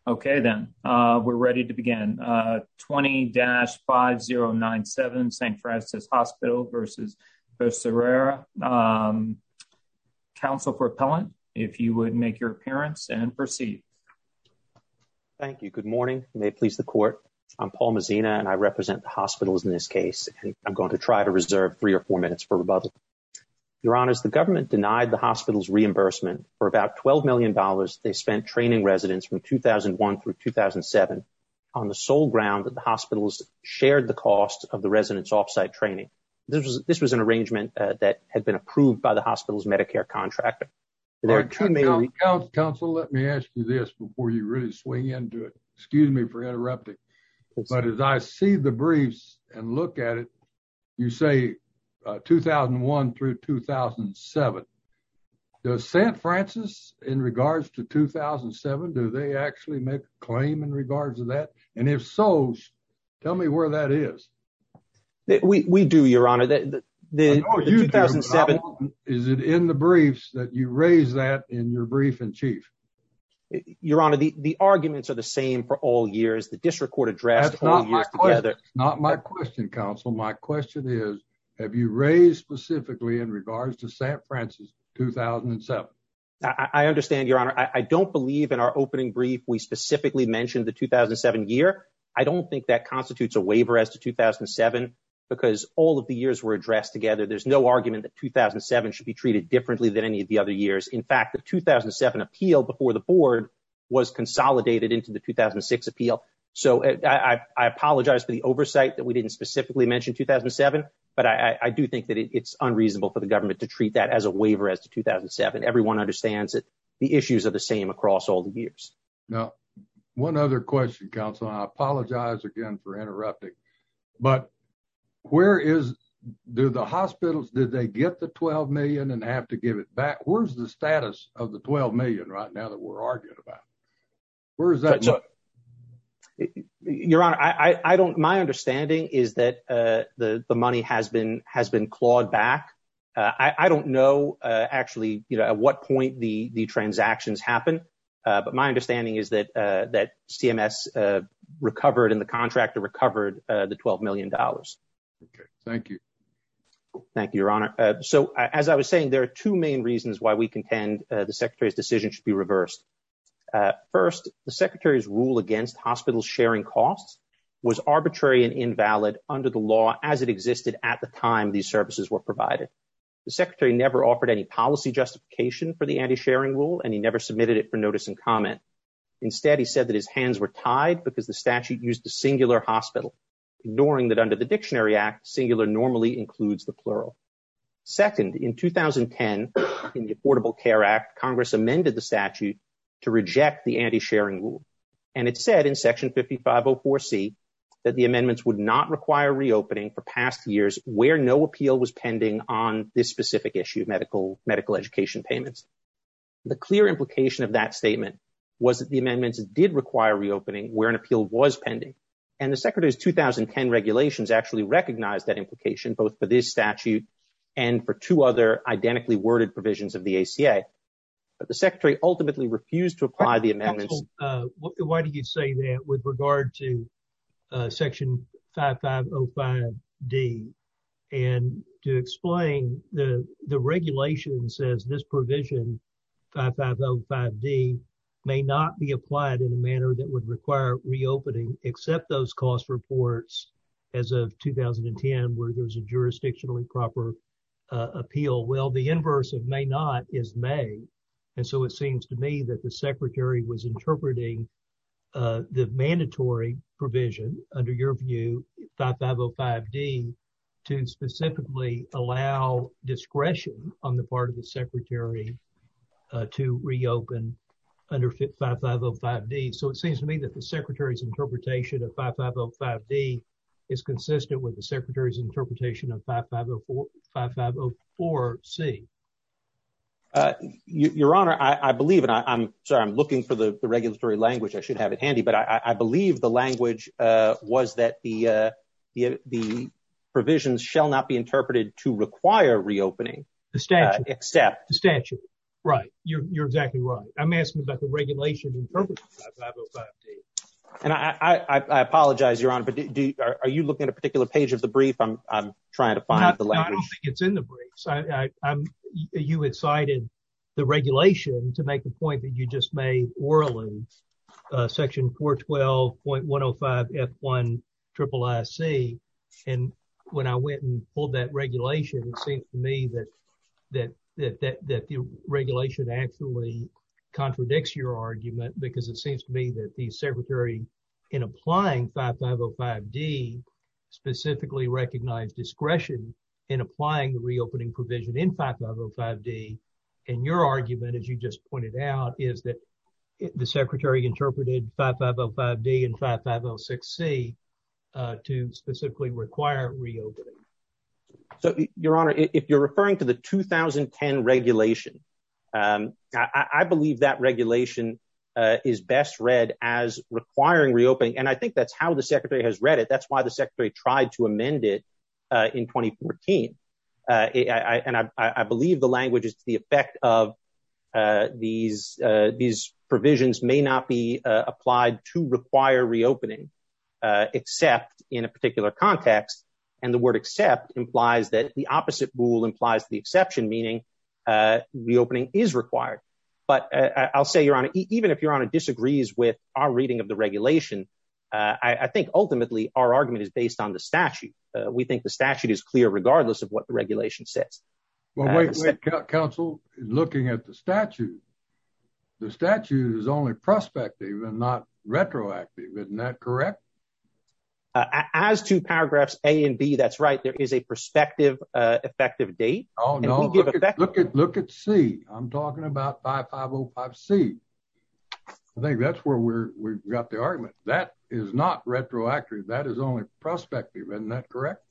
Okay, then. We're ready to begin. 20-5097 St. Francis Hospital versus Becerra. Counsel for appellant, if you would make your appearance and proceed. Thank you. Good morning. May it please the court. I'm Paul Mazzina, and I represent the hospitals in this case, and I'm going to try to reserve 3 or 4 minutes for rebuttal. Your Honors, the government denied the hospital's reimbursement for about $12 million they spent training residents from 2001 through 2007 on the sole ground that the hospitals shared the cost of the residents' off-site training. This was an arrangement that had been approved by the hospital's Medicare contractor. Counsel, let me ask you this before you really swing into it. Excuse me for interrupting. But as I see the briefs and look at it, you say 2001 through 2007. Does St. Francis, in regards to 2007, do they actually make a claim in regards to that? And if so, tell me where that is. We do, Your Honor. The 2007 is it in the briefs that you raise that in your brief in chief? Your Honor, the arguments are the same for all years. The district court addressed all years together. That's not my question, counsel. My question is, have you raised specifically in regards to St. Francis 2007? I understand, Your Honor. I don't believe in our opening brief we specifically mentioned the 2007 year. I don't think that constitutes a waiver as to 2007 because all of the years were addressed together. There's no argument that 2007 should be treated differently than any of the other years. In fact, the 2007 appeal before the board was consolidated into the 2006 appeal. So I apologize for the oversight that we didn't specifically mention 2007, but I do think that it's unreasonable for the government to treat that as a waiver as to 2007. Everyone understands that the issues are the same across all the years. Now, one other question, counsel, and I apologize again for interrupting, but do the hospitals, did they get the $12 million and have to give it back? Where's the status of the $12 million right now that we're arguing about? Where is that? Your Honor, I don't. My understanding is that the money has been clawed back. I don't know actually, at what point the transactions happen. But my understanding is that CMS recovered and the contractor recovered the $12 million. Okay, thank you. Thank you, Your Honor. So as I was saying, there are 2 main reasons why we contend the Secretary's decision should be reversed. First, the Secretary's rule against hospitals sharing costs was arbitrary and invalid under the law as it existed at the time these services were provided. The Secretary never offered any policy justification for the anti-sharing rule, and he never submitted it for notice and comment. Instead, he said that his hands were tied because the statute used the singular hospital, ignoring that under the Dictionary Act, singular normally includes the plural. Second, in 2010, in the Affordable Care Act, Congress amended the statute to reject the anti-sharing rule. And it said in Section 5504C that the amendments would not require reopening for past years where no appeal was pending on this specific issue, medical education payments. The clear implication of that statement was that the amendments did require reopening where an appeal was pending. And the Secretary's 2010 regulations actually recognized that implication, both for this statute and for 2 other identically worded provisions of the ACA. But the Secretary ultimately refused to apply the amendments. Why do you say that with regard to Section 5505D? And to explain, the regulation says this provision, 5505D, may not be applied in a manner that would require reopening, except those cost reports as of 2010, where there's a jurisdictionally proper appeal. Well, the inverse of may not is may. And so it seems to me that the Secretary was interpreting the mandatory provision, under your view, 5505D, to specifically allow discretion on the part of the Secretary to reopen under 5505D. So it seems to me that the Secretary's interpretation of 5505D is consistent with the Secretary's interpretation of 5504C. Your Honor, I believe, and I'm sorry, I'm looking for the regulatory language. I should have it handy, but I believe the language was that the provisions shall not be interpreted to require reopening. The statute. Except. The statute. Right. You're exactly right. I'm asking about the regulation interpreted by 505D. And I apologize, Your Honor, but are you looking at a particular page of the brief? I'm trying to find the language. No, I don't think it's in the briefs. You had cited the regulation to make the point that you just made orally, section 412.105 F1 IIIC. And when I went and pulled that regulation, it seems to me that the regulation actually contradicts your argument, because it seems to me that the Secretary, in applying 5505D, specifically recognized discretion in applying the reopening provision in 5505D. And your argument, as you just pointed out, is that the Secretary interpreted 5505D and 5506C to specifically require reopening. So, Your Honor, if you're referring to the 2010 regulation, I believe that regulation is best read as requiring reopening. And I think that's how the Secretary has read it. That's why the Secretary tried to amend it in 2014. I believe the language is to the effect of these provisions may not be applied to require reopening, except in a particular context. And the word except implies that the opposite rule implies the exception, meaning reopening is required. But I'll say, Your Honor, even if Your Honor disagrees with our reading of the regulation, I think ultimately our argument is based on the statute. We think the statute is clear regardless of what the regulation says. Well, wait, counsel, looking at the statute is only prospective and not retroactive. Isn't that correct? As to paragraphs A and B, that's right. There is a prospective effective date. Oh, no, look at C. I'm talking about 5505C. I think that's where we've got the argument. That is not retroactive. That is only prospective. Isn't that correct?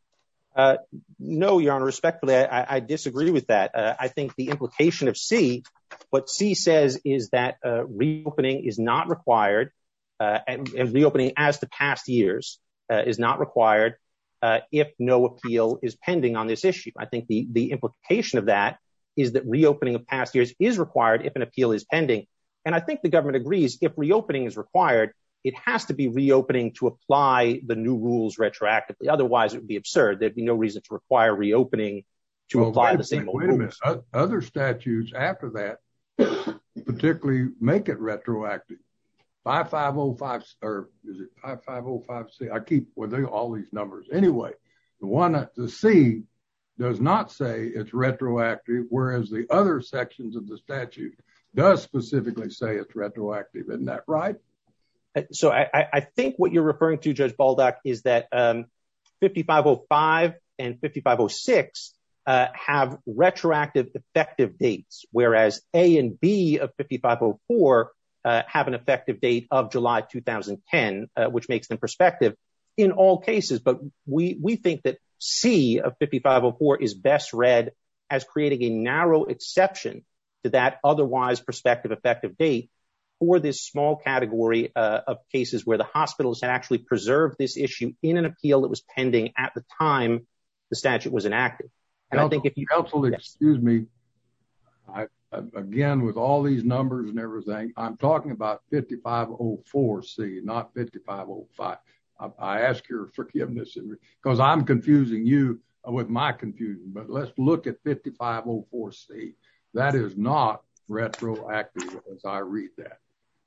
No, Your Honor, respectfully, I disagree with that. I think the implication of C, what C says is that reopening is not required, and reopening as to past years is not required if no appeal is pending on this issue. I think the implication of that is that reopening of past years is required if an appeal is pending. And I think the government agrees if reopening is required, it has to be reopening to apply the new rules retroactively. Otherwise, it would be absurd. There'd be no reason to require reopening to apply the same old rules. Wait a minute. Other statutes after that particularly make it retroactive. 5505, or is it 5505C? I keep with all these numbers. Anyway, the C does not say it's retroactive, whereas the other sections of the statute does specifically say it's retroactive. Isn't that right? So I think what you're referring to, Judge Baldock, is that 5505 and 5506 have retroactive effective dates, whereas A and B of 5504 have an effective date of July 2010, which makes them prospective in all cases. But we think that C of 5504 is best read as creating a narrow exception to that otherwise prospective effective date for this small category of cases where the hospitals had actually preserved this issue in an appeal that was pending at the time the statute was enacted. And I think if you excuse me, again, with all these numbers and everything, I'm talking about 5504C, not 5505. I ask your forgiveness because I'm confusing you with my confusion, but let's look at 5504C. That is not retroactive as I read that.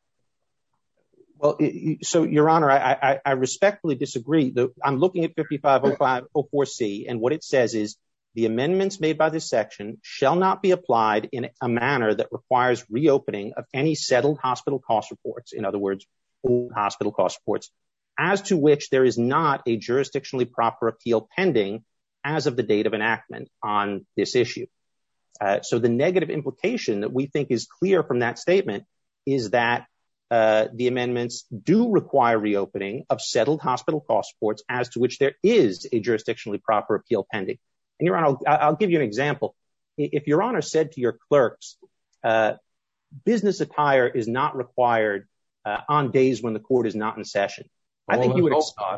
Well, so, Your Honor, I respectfully disagree. I'm looking at 5504C, and what it says is the amendments made by this section shall not be applied in a manner that requires reopening of any settled hospital cost reports, in other words, old hospital cost reports, as to which there is not a jurisdictionally proper appeal pending as of the date of enactment on this issue. So the negative implication that we think is clear from that statement is that the amendments do require reopening of settled hospital cost reports as to which there is a jurisdictionally proper appeal pending. And, Your Honor, I'll give you an example. If Your Honor said to your clerks, business attire is not required on days when the court is not in session, I think you would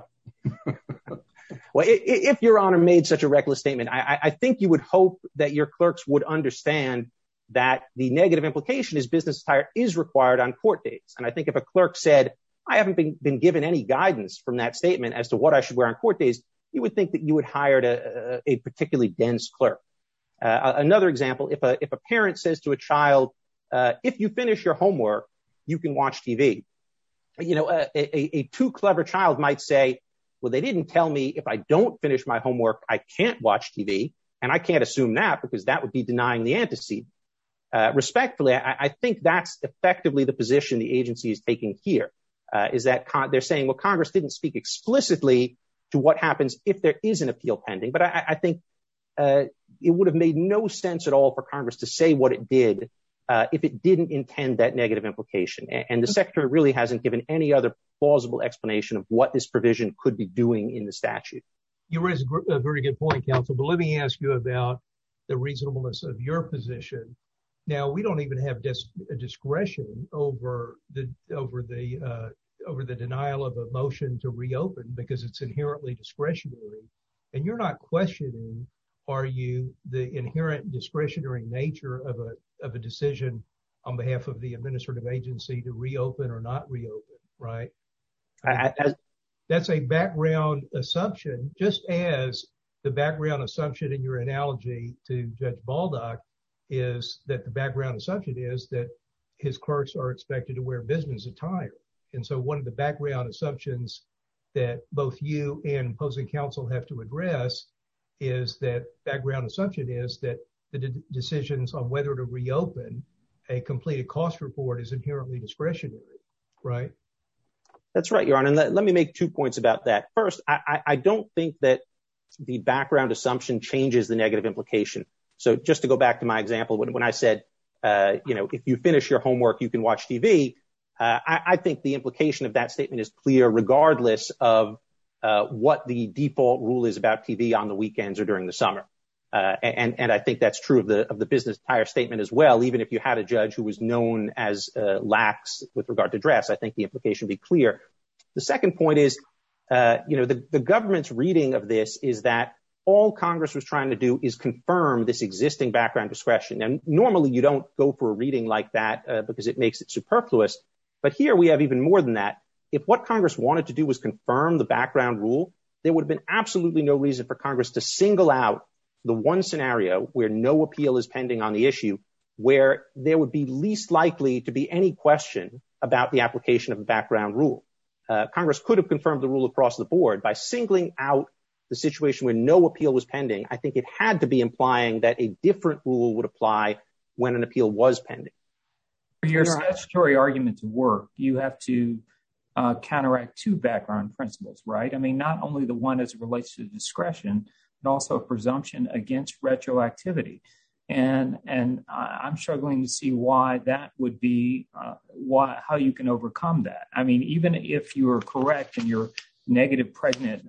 well, if Your Honor made such a reckless statement, I think you would hope that your clerks would understand that the negative implication is business attire is required on court days. And I think if a clerk said, I haven't been given any guidance from that statement as to what I should wear on court days, you would think that you would hire a particularly dense clerk. Another example, if a parent says to a child, if you finish your homework, you can watch TV. A too clever child might say, well, they didn't tell me if I don't finish my homework, I can't watch TV. And I can't assume that because that would be denying the antecedent. Respectfully, I think that's effectively the position the agency is taking here, is that they're saying, well, Congress didn't speak explicitly to what happens if there is an appeal pending. But I think it would have made no sense at all for Congress to say what it did if it didn't intend that negative implication. And the Secretary really hasn't given any other plausible explanation of what this provision could be doing in the statute. You raise a very good point, counsel, but let me ask you about the reasonableness of your position. Now, we don't even have discretion over the denial of a motion to reopen because it's inherently discretionary. And you're not questioning, are you, the inherent discretionary nature of a decision on behalf of the administrative agency to reopen or not reopen, right? That's a background assumption, just as the background assumption in your analogy to Judge Baldock is that the background assumption is that his clerks are expected to wear business attire. And so one of the background assumptions that both you and opposing counsel have to address is that background assumption is that the decisions on whether to reopen a completed cost report is inherently discretionary, right? That's right, Your Honor. And let me make 2 points about that. First, I don't think that the background assumption changes the negative implication. So just to go back to my example, when I said, if you finish your homework, you can watch TV, I think the implication of that statement is clear regardless of what the default rule is about TV on the weekends or during the summer. And I think that's true of the business attire statement as well. Even if you had a judge who was known as lax with regard to dress, I think the implication would be clear. The second point is, the government's reading of this is that all Congress was trying to do is confirm this existing background discretion. And normally you don't go for a reading like that because it makes it superfluous. But here we have even more than that. If what Congress wanted to do was confirm the background rule, there would have been absolutely no reason for Congress to single out the one scenario where no appeal is pending on the issue, where there would be least likely to be any question about the application of the background rule. Congress could have confirmed the rule across the board by singling out the situation where no appeal was pending. I think it had to be implying that a different rule would apply when an appeal was pending. For your statutory argument to work, you have to counteract 2 background principles, right? I mean, not only the one as it relates to discretion, but also a presumption against retroactivity. And I'm struggling to see why that would be, how you can overcome that. I mean, even if you are correct in your negative pregnant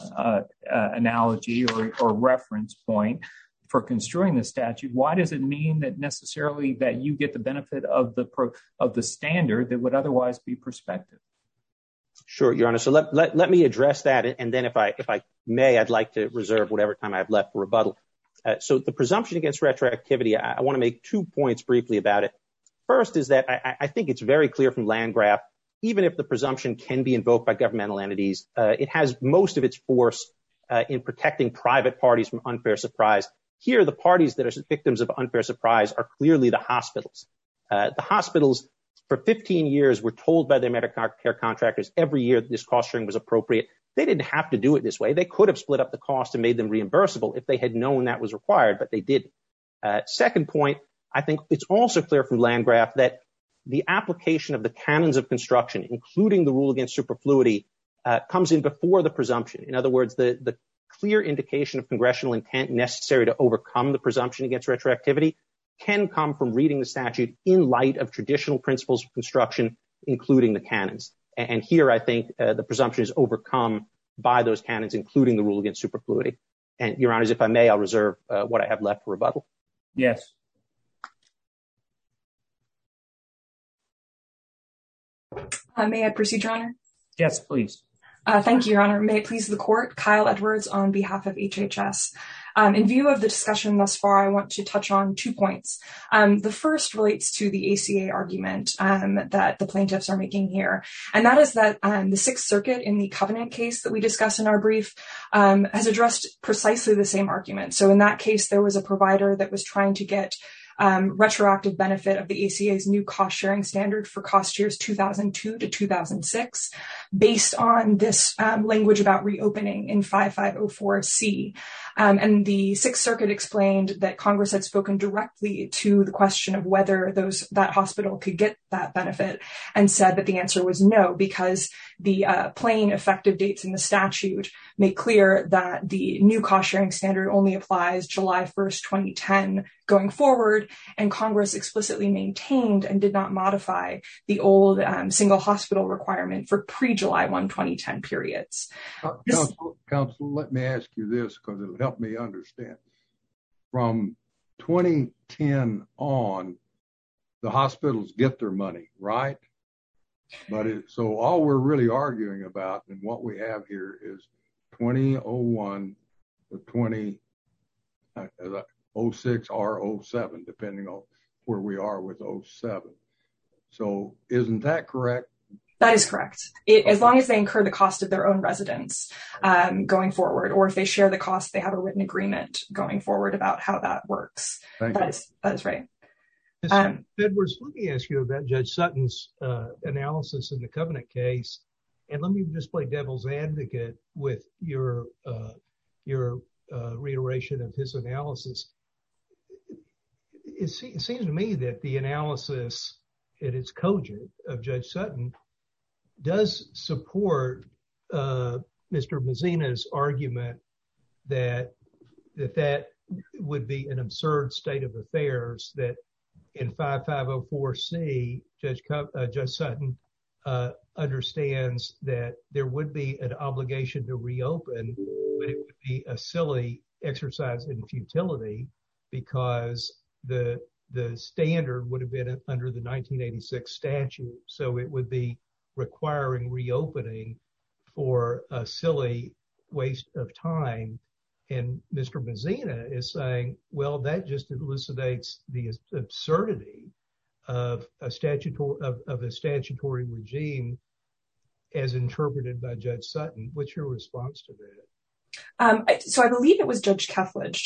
analogy or reference point for construing the statute, why does it mean that necessarily that you get the benefit of the standard that would otherwise be prospective? Sure, Your Honor. So let me address that. And then if I may, I'd like to reserve whatever time I have left for rebuttal. So the presumption against retroactivity, I want to make 2 points briefly about it. First is that I think it's very clear from Landgraf, even if the presumption can be invoked by governmental entities, it has most of its force in protecting private parties from unfair surprise. Here, the parties that are victims of unfair surprise are clearly the hospitals. The hospitals, for 15 years, were told by their Medicare contractors every year that this cost sharing was appropriate. They didn't have to do it this way. They could have split up the cost and made them reimbursable if they had known that was required, but they didn't. Second point, I think it's also clear from Landgraf that the application of the canons of construction, including the rule against superfluity, comes in before the presumption. In other words, the clear indication of congressional intent necessary to overcome the presumption against retroactivity can come from reading the statute in light of traditional principles of construction, including the canons. And here, I think the presumption is overcome by those canons, including the rule against superfluity. And, Your Honors, if I may, I'll reserve what I have left for rebuttal. Yes. May I proceed, Your Honor? Yes, please. Thank you, Your Honor. May it please the court, Kyle Edwards on behalf of HHS. In view of the discussion thus far, I want to touch on 2 points. The first relates to the ACA argument that the plaintiffs are making here, and that is that the Sixth Circuit in the Covenant case that we discussed in our brief has addressed precisely the same argument. So in that case, there was a provider that was trying to get retroactive benefit of the ACA's new cost-sharing standard for cost years 2002 to 2006, based on this language about reopening in 5504C. And the Sixth Circuit explained that Congress had spoken directly to the question of whether that hospital could get that benefit, and said that the answer was no, because the plain effective dates in the statute make clear that the new cost-sharing standard only applies July 1st, 2010 going forward, and Congress explicitly maintained and did not modify the old single hospital requirement for pre-July 1, 2010 periods. Counsel, let me ask you this, because it'll help me understand. From 2010 on, the hospitals get their money, right? So all we're really arguing about, and what we have here, is 2001 to 2006 or 07, depending on where we are with 07. So isn't that correct? That is correct. As long as they incur the cost of their own residence going forward, or if they share the cost, they have a written agreement going forward about how that works. That is right. Edwards, let me ask you about Judge Sutton's analysis in the Covenant case, and let me just play devil's advocate with your reiteration of his analysis. It seems to me that the analysis, at its cogent, of Judge Sutton does support Mr. Messina's argument that would be an absurd state of affairs, that in 5504C, Judge Sutton understands that there would be an obligation to reopen, but it would be a silly exercise in futility, because the standard would have been under the 1986 statute. So it would be requiring reopening for a silly waste of time. And Mr. Messina is saying, well, that just elucidates the absurdity of a statutory regime as interpreted by Judge Sutton. What's your response to that? So I believe it was Judge Kethledge,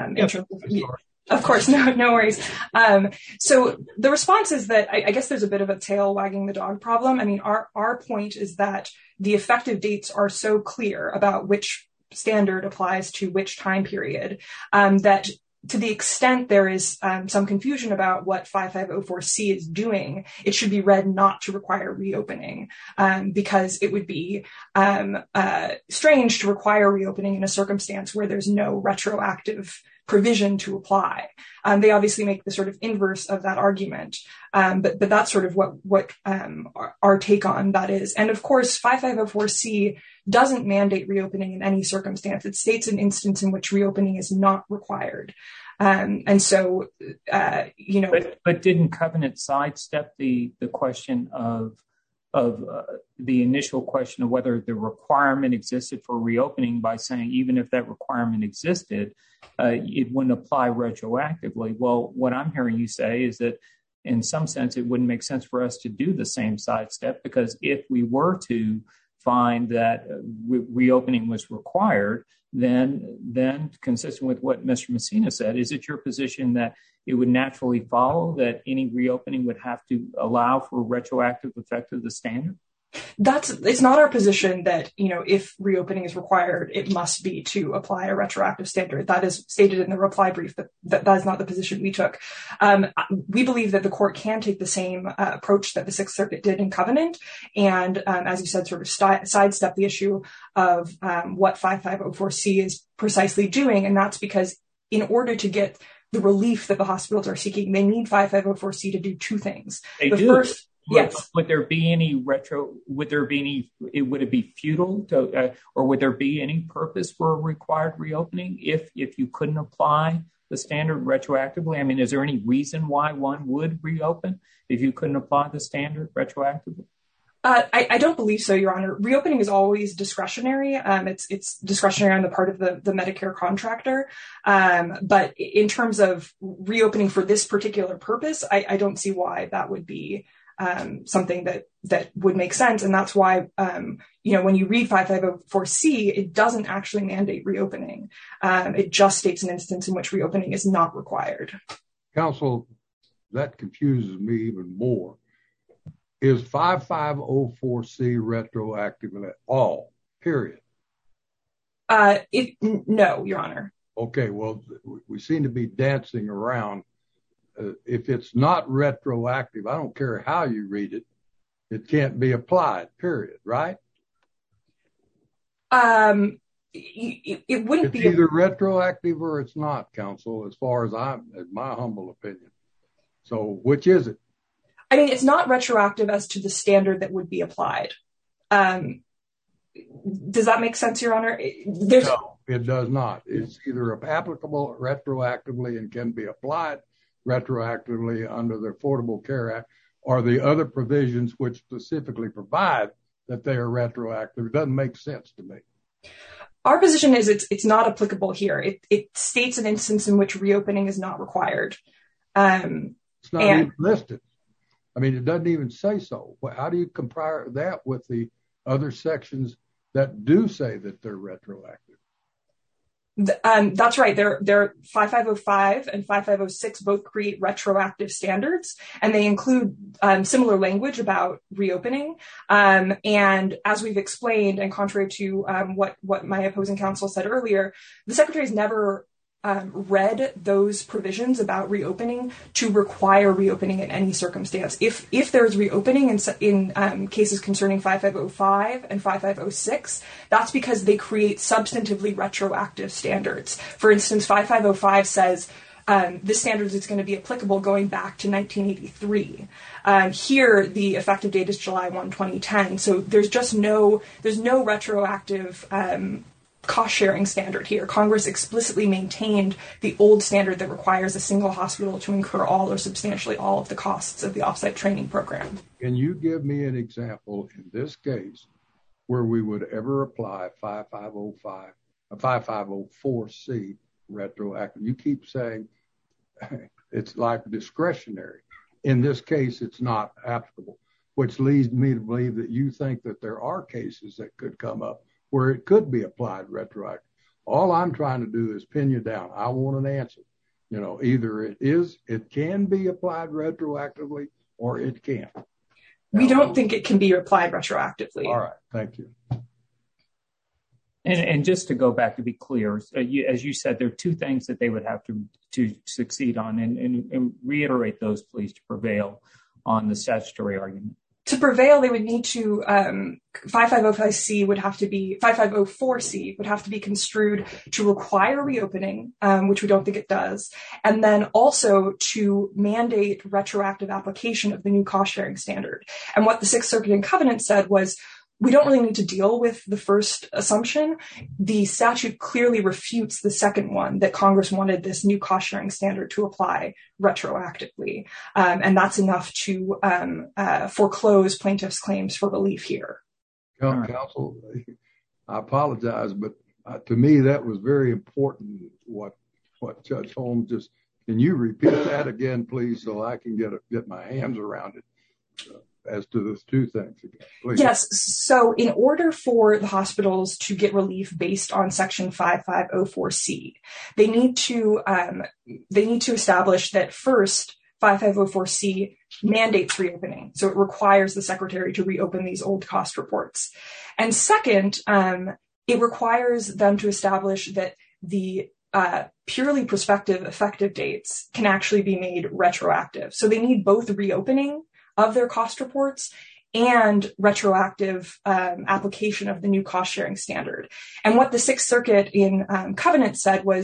of course, no worries. So the response is that I guess there's a bit of a tail wagging the dog problem. I mean, our point is that the effective dates are so clear about which standard applies to which time period, that to the extent there is some confusion about what 5504C is doing, it should be read not to require reopening, because it would be strange to require reopening in a circumstance where there's no retroactive provision to apply. They obviously make the sort of inverse of that argument, but that's sort of what our take on that is. And of course, 5504C doesn't mandate reopening in any circumstance. It states an instance in which reopening is not required. And so, But didn't Covenant sidestep the question of the initial question of whether the requirement existed for reopening by saying even if that requirement existed, it wouldn't apply retroactively? Well, what I'm hearing you say is that in some sense, it wouldn't make sense for us to do the same sidestep, because if we were to find that reopening was required, then consistent with what Mr. Messina said, is it your position that it would naturally follow that any reopening would have to allow for retroactive effect of the standard? It's not our position that, if reopening is required, it must be to apply a retroactive standard. That is stated in the reply brief, but that is not the position we took. We believe that the court can take the same approach that the Sixth Circuit did in Covenant, and as you said, sort of sidestep the issue of what 5504C is precisely doing. And that's because in order to get the relief that the hospitals are seeking, they need 5504C to do two things. First, yes. Would there be any would it be futile or would there be any purpose for a required reopening if you couldn't apply the standard retroactively? I mean, is there any reason why one would reopen if you couldn't apply the standard retroactively? I don't believe so, Your Honor. Reopening is always discretionary. It's discretionary on the part of the Medicare contractor. But in terms of reopening for this particular purpose, I don't see why that would be something that would make sense. And that's why, when you read 5504C, it doesn't actually mandate reopening. It just states an instance in which reopening is not required. Counsel, that confuses me even more. Is 5504C retroactive at all, period? No, Your Honor. Okay, well, we seem to be dancing around. If it's not retroactive, I don't care how you read it, it can't be applied, period, right? It wouldn't be either retroactive or it's not, counsel, as far as my humble opinion. So which is it? I mean, it's not retroactive as to the standard that would be applied. Does that make sense, Your Honor? No, it does not. It's either applicable retroactively and can be applied retroactively under the Affordable Care Act or the other provisions which specifically provide that they are retroactive. It doesn't make sense to me. Our position is it's not applicable here. It states an instance in which reopening is not required. It's not even listed. I mean, it doesn't even say so. How do you compare that with the other sections that do say that they're retroactive? That's right. They're 5505 and 5506 both create retroactive standards, and they include similar language about reopening. And as we've explained, and contrary to what my opposing counsel said earlier, the Secretary has never read those provisions about reopening to require reopening in any circumstance. If there's reopening in cases concerning 5505 and 5506, that's because they create substantively retroactive standards. For instance, 5505 says this standard is going to be applicable going back to 1983. Here, the effective date is July 1, 2010. So there's no retroactive cost-sharing standard here. Congress explicitly maintained the old standard that requires a single hospital to incur all or substantially all of the costs of the offsite training program. Can you give me an example in this case where we would ever apply 5504C retroactive? You keep saying it's like discretionary. In this case, it's not applicable, which leads me to believe that you think that there are cases that could come up where it could be applied retroactive. All I'm trying to do is pin you down. I want an answer. Either it can be applied retroactively or it can't. We don't think it can be applied retroactively. All right. Thank you. And just to go back to be clear, as you said, there are two things that they would have to succeed on, and reiterate those, please, to prevail on the statutory argument. To prevail, they would need to 5505C would have to be 5504C would have to be construed to require reopening, which we don't think it does, and then also to mandate retroactive application of the new cost sharing standard. And what the Sixth Circuit in Covenant said was, we don't really need to deal with the first assumption. The statute clearly refutes the second one, that Congress wanted this new cost-sharing standard to apply retroactively. And that's enough to foreclose plaintiffs' claims for relief here. Counsel, I apologize, but to me, that was very important, what Judge Holmes just... Can you repeat that again, please, so I can get my hands around it? As to those two things, please. Yes. So in order for the hospitals to get relief based on Section 5504C, they need to establish that first 5504C mandates reopening. So it requires the Secretary to reopen these old cost reports. And second, it requires them to establish that the purely prospective effective dates can actually be made retroactive. So they need both reopening of their cost reports and retroactive application of the new cost sharing standard. And what the Sixth Circuit in Covenant said was,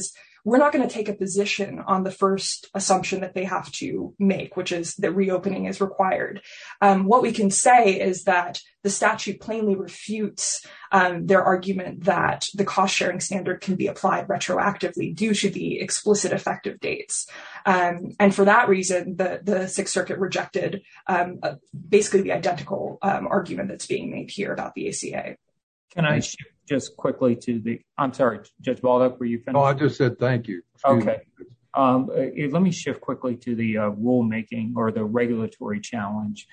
we're not going to take a position on the first assumption that they have to make, which is that reopening is required. What we can say is that the statute plainly refutes their argument that the cost-sharing standard can be applied retroactively due to the explicit effective dates. And for that reason, the Sixth Circuit rejected basically the identical argument that's being made here about the ACA. Can I shift just quickly to I'm sorry, Judge Baldock, were you finished? Oh, I just said thank you. Okay. Let me shift quickly to the rulemaking or the regulatory challenge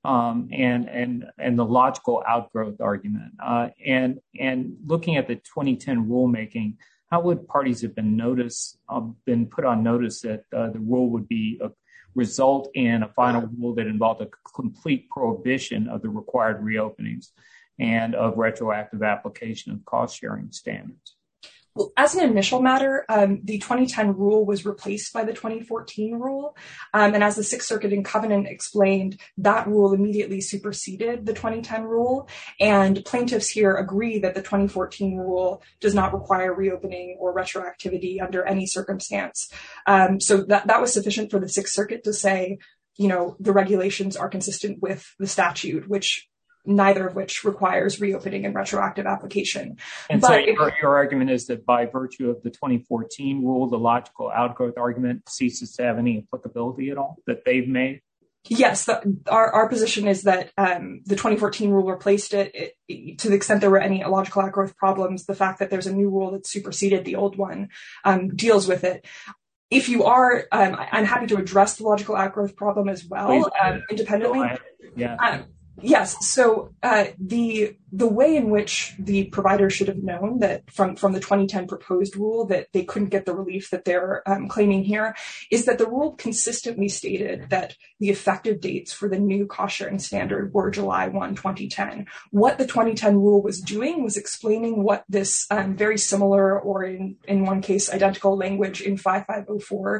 and the logical outgrowth argument. And looking at the 2010 rulemaking, how would parties have been put on notice that the rule would be result in a final rule that involved a complete prohibition of the required reopenings and of retroactive application of cost-sharing standards? Well, as an initial matter, the 2010 rule was replaced by the 2014 rule. And as the Sixth Circuit in Covenant explained, that rule immediately superseded the 2010 rule. And plaintiffs here agree that the 2014 rule does not require reopening or retroactivity under any circumstance. So that was sufficient for the Sixth Circuit to say, the regulations are consistent with the statute, neither of which requires reopening and retroactive application. And so your argument is that by virtue of the 2014 rule, the logical outgrowth argument ceases to have any applicability at all that they've made? Yes, our position is that the 2014 rule replaced it to the extent there were any logical outgrowth problems. The fact that there's a new rule that superseded the old one deals with it. If you are, I'm happy to address the logical outgrowth problem as well, independently. Yeah. Yes. So the way in which the provider should have known that from the 2010 proposed rule that they couldn't get the relief that they're claiming here is that the rule consistently stated that the effective dates for the new cost-sharing standard were July 1, 2010. What the 2010 rule was doing was explaining what this very similar or in one case identical language in 5504,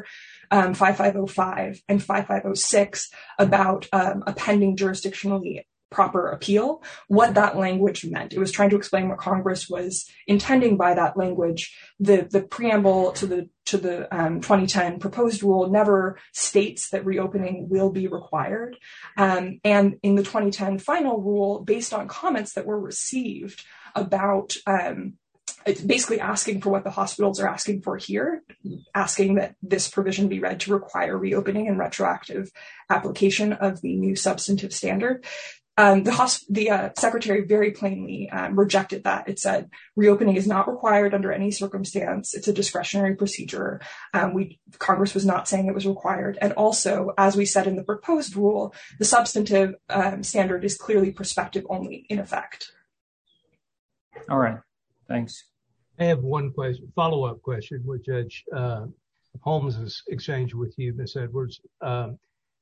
5505, and 5506 about a pending jurisdictionally proper appeal, what that language meant. It was trying to explain what Congress was intending by that language. The preamble to the 2010 proposed rule never states that reopening will be required. And in the 2010 final rule, based on comments that were received about it's basically asking for what the hospitals are asking for here, asking that this provision be read to require reopening and retroactive application of the new substantive standard. The secretary very plainly rejected that. It said reopening is not required under any circumstance. It's a discretionary procedure. Congress was not saying it was required. And also, as we said in the proposed rule, the substantive standard is clearly prospective only in effect. All right. Thanks. I have one question, follow-up question with Judge Holmes's exchange with you, Ms. Edwards. Mr.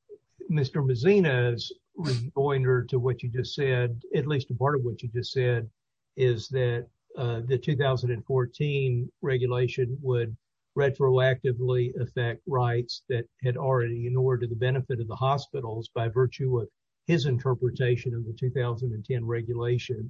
Mazzina's rejoinder to what you just said, at least a part of what you just said, is that the 2014 regulation would retroactively affect rights that had already inured to the benefit of the hospitals by virtue of his interpretation of the 2010 regulation.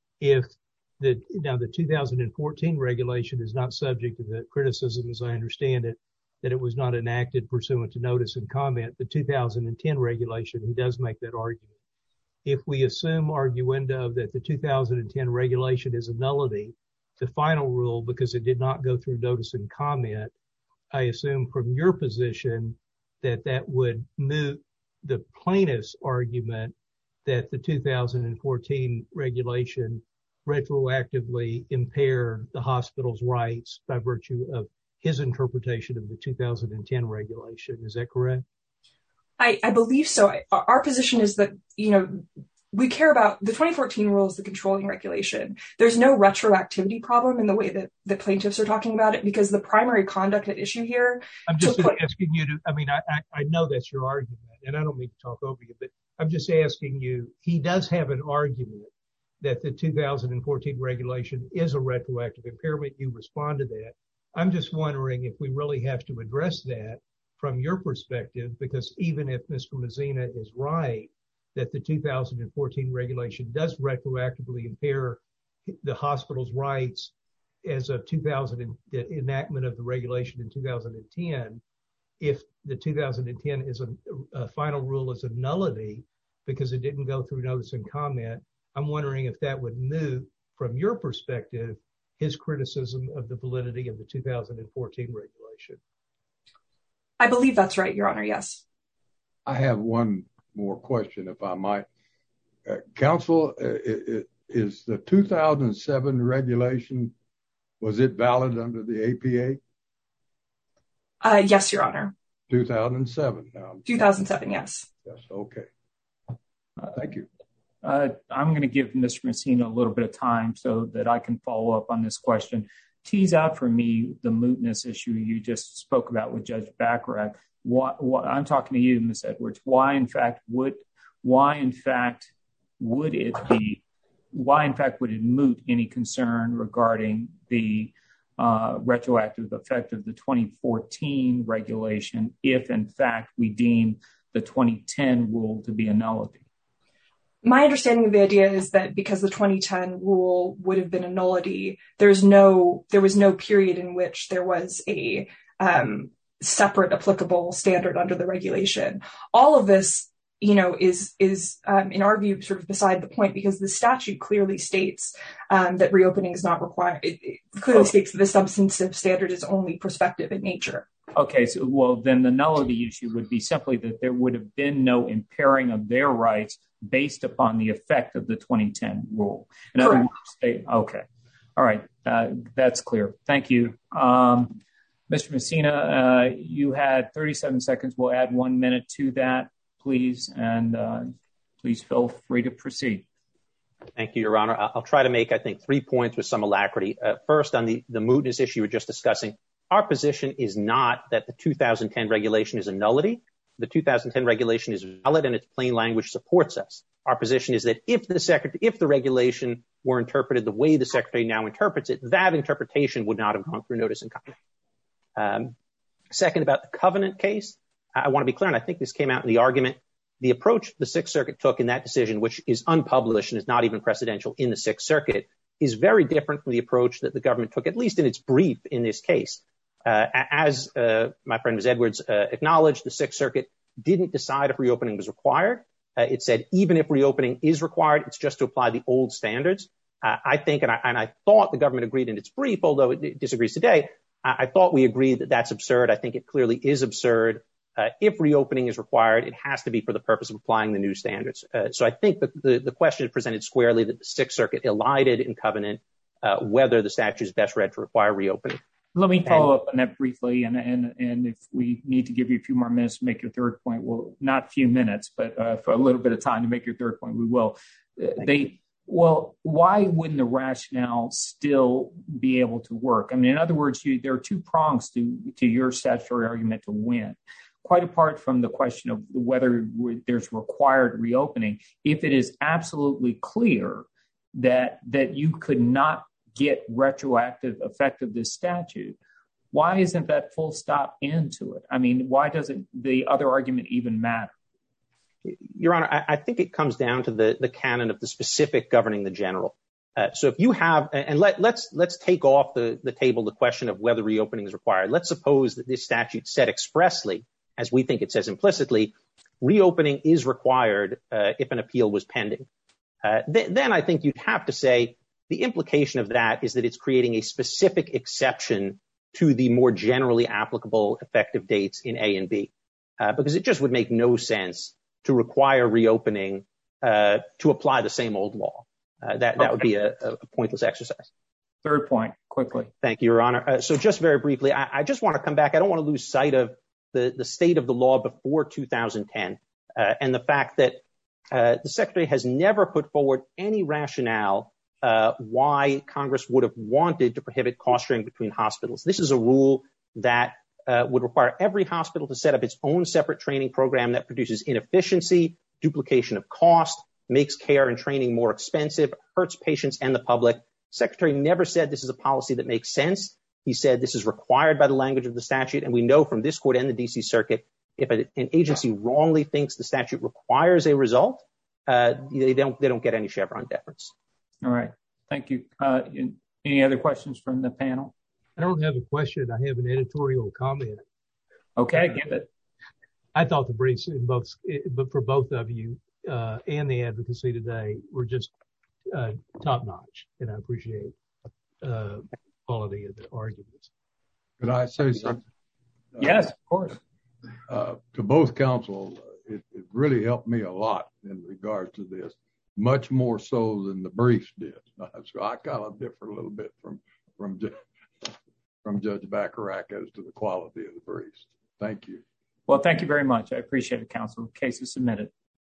Now, the 2014 regulation is not subject to the criticism, as I understand it, that it was not enacted pursuant to notice and comment. The 2010 regulation, he does make that argument. If we assume arguendo that the 2010 regulation is a nullity, the final rule, because it did not go through notice and comment, I assume from your position that would moot the plaintiff's argument that the 2014 regulation retroactively impair the hospital's rights by virtue of his interpretation of the 2010 regulation. Is that correct? I believe so. Our position is that, we care about the 2014 rule is the controlling regulation. There's no retroactivity problem in the way that the plaintiffs are talking about it, because the primary conduct at issue here. I'm just asking you to, I know that's your argument, and I don't mean to talk over you, but I'm just asking you, he does have an argument that the 2014 regulation is a retroactive impairment. You respond to that. I'm just wondering if we really have to address that from your perspective, because even if Mr. Mazzina is right, that the 2014 regulation does retroactively impair the hospital's rights as of the enactment of the regulation in 2010, if the 2010 is a final rule is a nullity because it didn't go through notice and comment, I'm wondering if that would move, from your perspective, his criticism of the validity of the 2014 regulation. I believe that's right, Your Honor, yes. I have one more question, if I might. Counsel, is the 2007 regulation, was it valid under the APA? Yes, Your Honor. 2007. 2007, yes. Yes, okay. Thank you. I'm going to give Mr. Messina a little bit of time so that I can follow up on this question. Tease out for me the mootness issue you just spoke about with Judge Bacharach. I'm talking to you, Ms. Edwards. Why in fact would it moot any concern regarding the retroactive effect of the 2014 regulation if in fact we deem the 2010 rule to be a nullity? My understanding of the idea is that because the 2010 rule would have been a nullity, there was no period in which there was a separate applicable standard under the regulation. All of this, is in our view sort of beside the point, because the statute clearly states that reopening is not required. It clearly states that the substantive standard is only prospective in nature. Okay, so then the nullity issue would be simply that there would have been no impairing of their rights based upon the effect of the 2010 rule. Correct. Okay. All right. That's clear. Thank you. Mr. Messina, you had 37 seconds. We'll add 1 minute to that, please. And please feel free to proceed. Thank you, Your Honor. I'll try to make, I think, 3 points with some alacrity. First, on the mootness issue we were just discussing, our position is not that the 2010 regulation is a nullity. The 2010 regulation is valid and its plain language supports us. Our position is that if the regulation were interpreted the way the Secretary now interprets it, that interpretation would not have gone through notice and comment. Second, about the Covenant case, I want to be clear, and I think this came out in the argument, the approach the Sixth Circuit took in that decision, which is unpublished and is not even precedential in the Sixth Circuit, is very different from the approach that the government took, at least in its brief in this case. As my friend Ms. Edwards acknowledged, the Sixth Circuit didn't decide if reopening was required. It said even if reopening is required, it's just to apply the old standards. I think, and I thought the government agreed in its brief, although it disagrees today, I thought we agreed that that's absurd. I think it clearly is absurd. If reopening is required, it has to be for the purpose of applying the new standards. So I think the question is presented squarely that the Sixth Circuit elided in Covenant whether the statute is best read to require reopening. Let me follow up on that briefly, and if we need to give you a few more minutes to make your third point, well, not a few minutes, but for a little bit of time to make your third point, we will. Why wouldn't the rationale still be able to work? I mean, in other words, there are two prongs to your statutory argument to win. Quite apart from the question of whether there's required reopening, if it is absolutely clear that you could not get retroactive effect of this statute, why isn't that full stop into it? I mean, why doesn't the other argument even matter? Your Honor, I think it comes down to the canon of the specific governing the general. So if you have, and let's take off the table the question of whether reopening is required. Let's suppose that this statute said expressly, as we think it says implicitly, reopening is required if an appeal was pending. Then I think you'd have to say the implication of that is that it's creating a specific exception to the more generally applicable effective dates in A and B, because it just would make no sense to require reopening to apply the same old law. That would be a pointless exercise. Third point, quickly. Thank you, Your Honor. So just very briefly, I just want to come back. I don't want to lose sight of the state of the law before 2010 and the fact that the Secretary has never put forward any rationale why Congress would have wanted to prohibit cost sharing between hospitals. This is a rule that would require every hospital to set up its own separate training program that produces inefficiency, duplication of cost, makes care and training more expensive, hurts patients and the public. Secretary never said this is a policy that makes sense. He said this is required by the language of the statute. And we know from this court and the D.C. Circuit, if an agency wrongly thinks the statute requires a result, they don't get any Chevron deference. All right. Thank you. Any other questions from the panel? I don't have a question. I have an editorial comment. Okay, give it. I thought the briefs but for both of you and the advocacy today were just top notch, and I appreciate quality of the arguments. Could I say something? Yes, of course. To both counsel, it really helped me a lot in regards to this, much more so than the briefs did. So I kind of differ a little bit from Judge Bacharach as to the quality of the briefs. Thank you. Well, thank you very much. I appreciate it, counsel. The case is submitted.